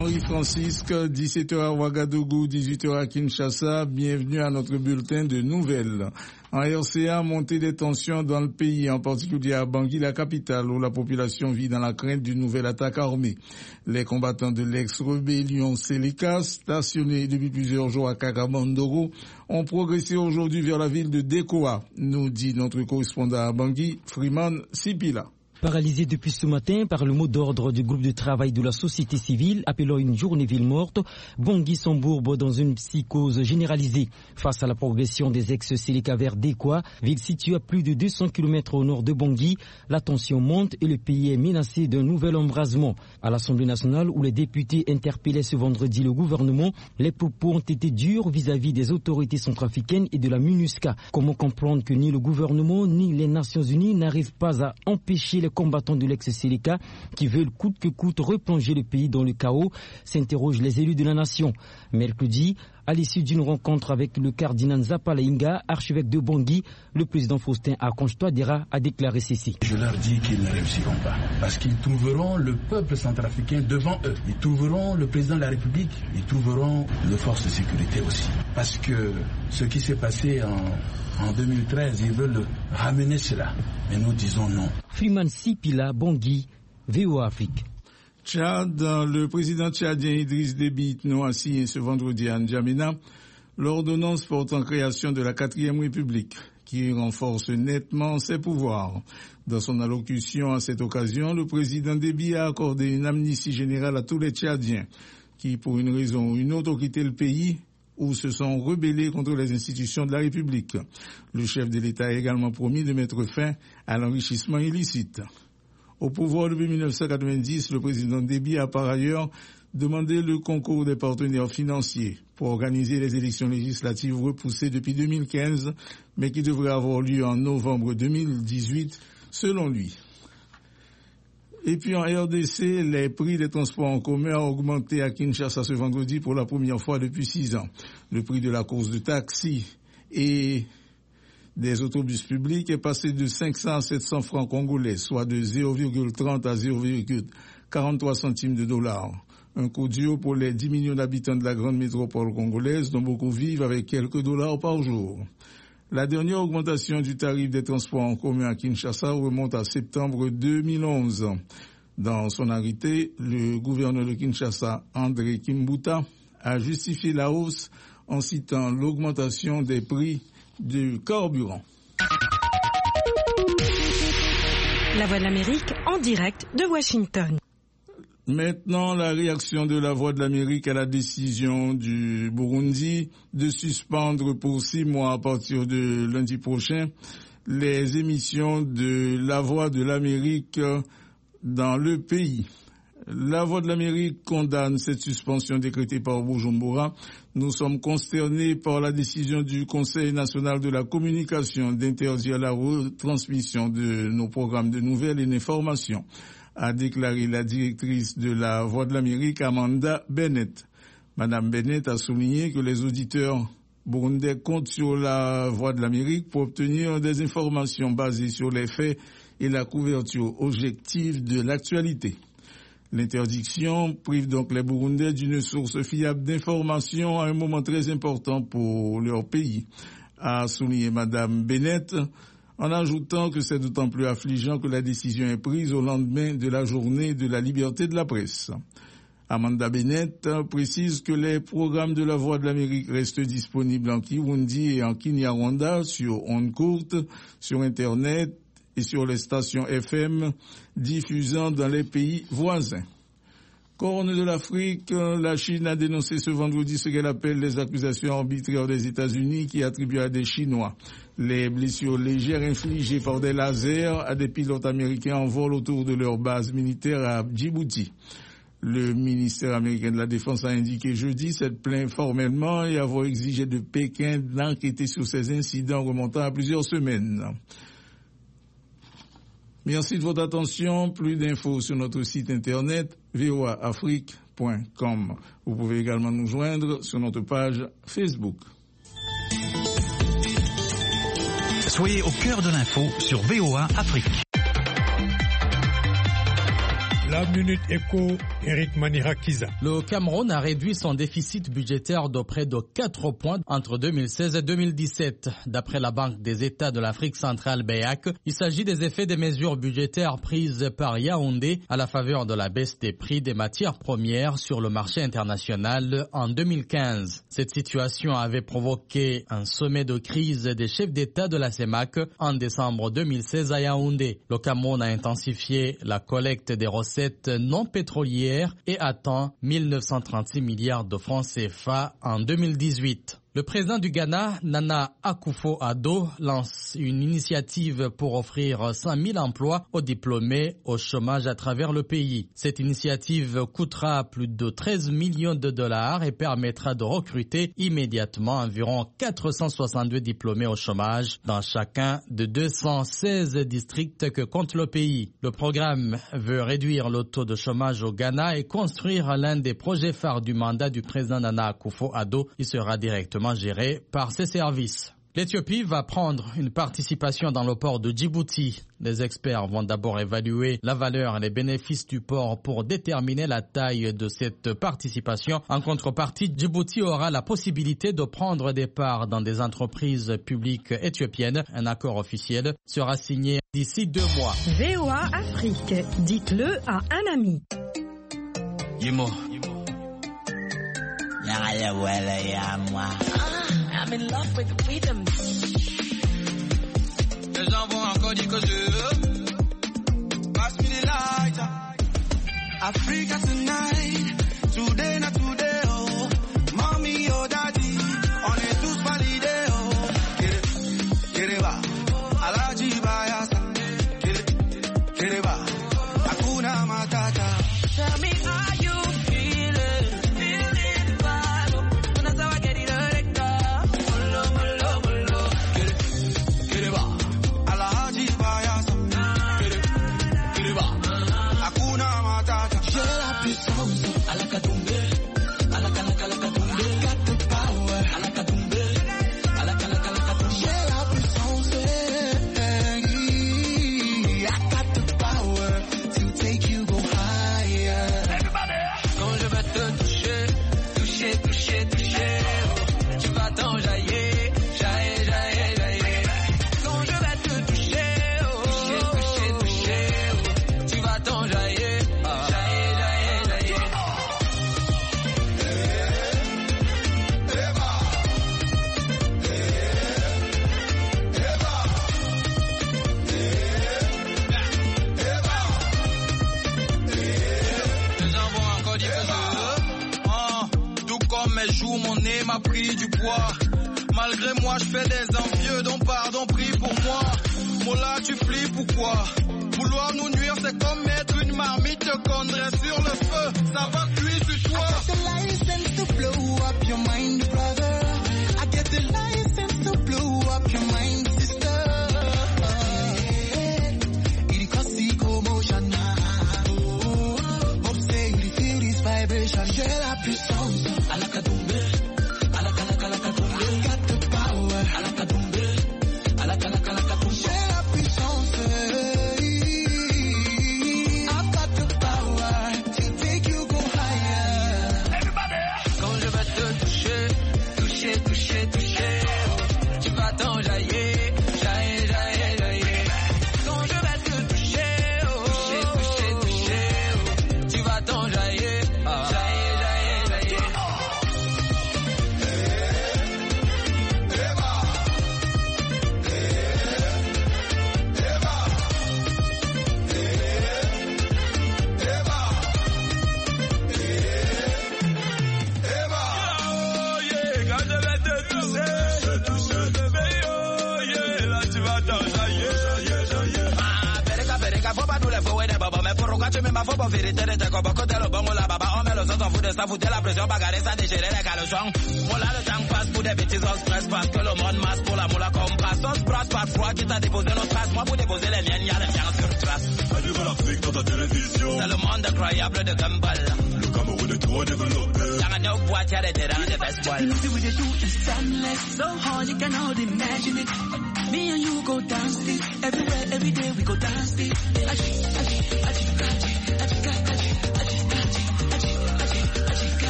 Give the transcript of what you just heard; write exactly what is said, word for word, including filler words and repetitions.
Henri-Francisque, dix-sept heures à Ouagadougou, dix-huit heures à Kinshasa. Bienvenue à notre bulletin de nouvelles. En R C A, montée des tensions dans le pays, en particulier à Bangui, la capitale, où la population vit dans la crainte d'une nouvelle attaque armée. Les combattants de l'ex-rébellion Seleka, stationnés depuis plusieurs jours à Kakamandoro, ont progressé aujourd'hui vers la ville de Dekoa, nous dit notre correspondant à Bangui, Freeman Sipila. Paralysé depuis ce matin par le mot d'ordre du groupe de travail de la société civile appelant une journée ville morte, Bangui s'embourbe dans une psychose généralisée. Face à la progression des ex-Seleka vers Dekoa, ville située à plus de deux cents kilomètres au nord de Bangui, la tension monte et le pays est menacé d'un nouvel embrasement. À l'Assemblée nationale, où les députés interpellaient ce vendredi le gouvernement, les propos ont été durs vis-à-vis des autorités centrafricaines et de la MINUSCA. Comment comprendre que ni le gouvernement ni les Nations Unies n'arrivent pas à empêcher les combattants de l'ex-Seleka qui veulent coûte que coûte replonger le pays dans le chaos, s'interrogent les élus de la nation. Mercredi, à l'issue d'une rencontre avec le cardinal Nzapa Lainga, archevêque de Bangui, le président Faustin Archange Touadéra a déclaré ceci. Je leur dis qu'ils ne réussiront pas, parce qu'ils trouveront le peuple centrafricain devant eux. Ils trouveront le président de la République, ils trouveront les forces de sécurité aussi. Parce que ce qui s'est passé en, en deux mille treize, ils veulent ramener cela. Mais nous disons non. Freeman Sipila, Bangui, V O A Afrique. Tchad, le président tchadien Idriss Déby Itno a signé ce vendredi à N'Djamena l'ordonnance portant création de la quatrième République, qui renforce nettement ses pouvoirs. Dans son allocution à cette occasion, le président Déby a accordé une amnistie générale à tous les Tchadiens qui, pour une raison ou une autre, ont quitté le pays ou se sont rebellés contre les institutions de la République. Le chef de l'État a également promis de mettre fin à l'enrichissement illicite. Au pouvoir depuis mille neuf cent quatre-vingt-dix, le président Déby a par ailleurs demandé le concours des partenaires financiers pour organiser les élections législatives repoussées depuis deux mille quinze, mais qui devraient avoir lieu en novembre deux mille dix-huit, selon lui. Et puis en R D C, les prix des transports en commun ont augmenté à Kinshasa ce vendredi pour la première fois depuis six ans. Le prix de la course de taxi et des autobus publics est passé de cinq cents à sept cents francs congolais, soit de zéro virgule trente à zéro virgule quarante-trois centimes de dollars. Un coût dur pour les dix millions d'habitants de la grande métropole congolaise, dont beaucoup vivent avec quelques dollars par jour. La dernière augmentation du tarif des transports en commun à Kinshasa remonte à septembre deux mille onze. Dans son arrêté, le gouverneur de Kinshasa, André Kimbuta, a justifié la hausse en citant l'augmentation des prix du carburant. La Voix de l'Amérique en direct de Washington. Maintenant, la réaction de la Voix de l'Amérique à la décision du Burundi de suspendre pour six mois à partir de lundi prochain les émissions de la Voix de l'Amérique dans le pays. La Voix de l'Amérique condamne cette suspension décrétée par Bujumbura. Nous sommes consternés par la décision du Conseil national de la communication d'interdire la retransmission de nos programmes de nouvelles et d'informations, a déclaré la directrice de la Voix de l'Amérique, Amanda Bennett. Madame Bennett a souligné que les auditeurs burundais comptent sur la Voix de l'Amérique pour obtenir des informations basées sur les faits et la couverture objective de l'actualité. L'interdiction prive donc les Burundais d'une source fiable d'informations à un moment très important pour leur pays, a souligné Madame Bennett, en ajoutant que c'est d'autant plus affligeant que la décision est prise au lendemain de la journée de la liberté de la presse. Amanda Bennett précise que les programmes de la Voix de l'Amérique restent disponibles en Kirundi et en Kinyarwanda sur ondes courtes, sur Internet et sur les stations F M diffusant dans les pays voisins. Corne de l'Afrique, la Chine a dénoncé ce vendredi ce qu'elle appelle les accusations arbitraires des États-Unis qui attribuent à des Chinois les blessures légères infligées par des lasers à des pilotes américains en vol autour de leur base militaire à Djibouti. Le ministère américain de la Défense a indiqué jeudi s'être plaint formellement et avoir exigé de Pékin d'enquêter sur ces incidents remontant à plusieurs semaines. Merci de votre attention. Plus d'infos sur notre site internet v o a afrique point com. Vous pouvez également nous joindre sur notre page Facebook. Soyez au cœur de l'info sur V O A Afrique. La Minute Éco Eric Manirakiza. Le Cameroun a réduit son déficit budgétaire de près de quatre points entre deux mille seize et deux mille dix-sept. D'après la Banque des États de l'Afrique centrale B E A C, il s'agit des effets des mesures budgétaires prises par Yaoundé à la faveur de la baisse des prix des matières premières sur le marché international en deux mille quinze. Cette situation avait provoqué un sommet de crise des chefs d'État de la C E M A C en décembre deux mille seize à Yaoundé. Le Cameroun a intensifié la collecte des recettes non pétrolières et atteint mille neuf cent trente-six milliards de francs C F A en deux mille dix-huit. Le président du Ghana, Nana Akufo-Addo, lance une initiative pour offrir cinq mille emplois aux diplômés au chômage à travers le pays. Cette initiative coûtera plus de treize millions de dollars et permettra de recruter immédiatement environ quatre cent soixante-deux diplômés au chômage dans chacun de deux cent seize districts que compte le pays. Le programme veut réduire le taux de chômage au Ghana et construire l'un des projets phares du mandat du président Nana Akufo-Addo. Il sera directement géré par ses services. L'Éthiopie va prendre une participation dans le port de Djibouti. Les experts vont d'abord évaluer la valeur et les bénéfices du port pour déterminer la taille de cette participation. En contrepartie, Djibouti aura la possibilité de prendre des parts dans des entreprises publiques éthiopiennes. Un accord officiel sera signé d'ici deux mois. V O A Afrique, dites-le à un ami. Yimo. I'm in love with the rhythm. Les gens vont encore dire que je pass me the light. Africa tonight, today not today oh. Mommy oh daddy, on est tous validés oh. Kereba, Alaji Bayasa. Kereba, Hakuna Matata. Tell me how you feeling, feeling vibe. When I saw I get it m'a pris du poids. Malgré moi, je fais des envieux, donc pardon, prie pour moi. Mola, tu flippes ou quoi? Vouloir nous nuire, c'est comme mettre une marmite qu'on dresse sur le feu. Ça va cuire sur toi. I get the license to blow up your mind, brother. I get the license to blow up your mind, sister. Il cause commotion. Hope say you feel this vibration. J'ai la puissance. À la cadoumbe. Faut pas vérité de te beaucoup de le bon la baba on met les autres en fout de ça foutait la pression bagarrer ça déchirer les caleçons. Voilà le temps passe pour des bêtises on stress parce que le monde masse pour la moula comme passe. On se brasse par froid qui t'a déposé nos traces. Moi pour déposer les miennes y'a les miens sur trace. Salut de l'Afrique dans ta télévision. C'est le monde incroyable de Gumball. Le Cameroun est trop développé. Y'a un autre boîte y'a des terrains des best boys. The way they do is timeless. So hard you cannot imagine it. Me and you go dance this everywhere every day we go dance this. Achi, achi, achi.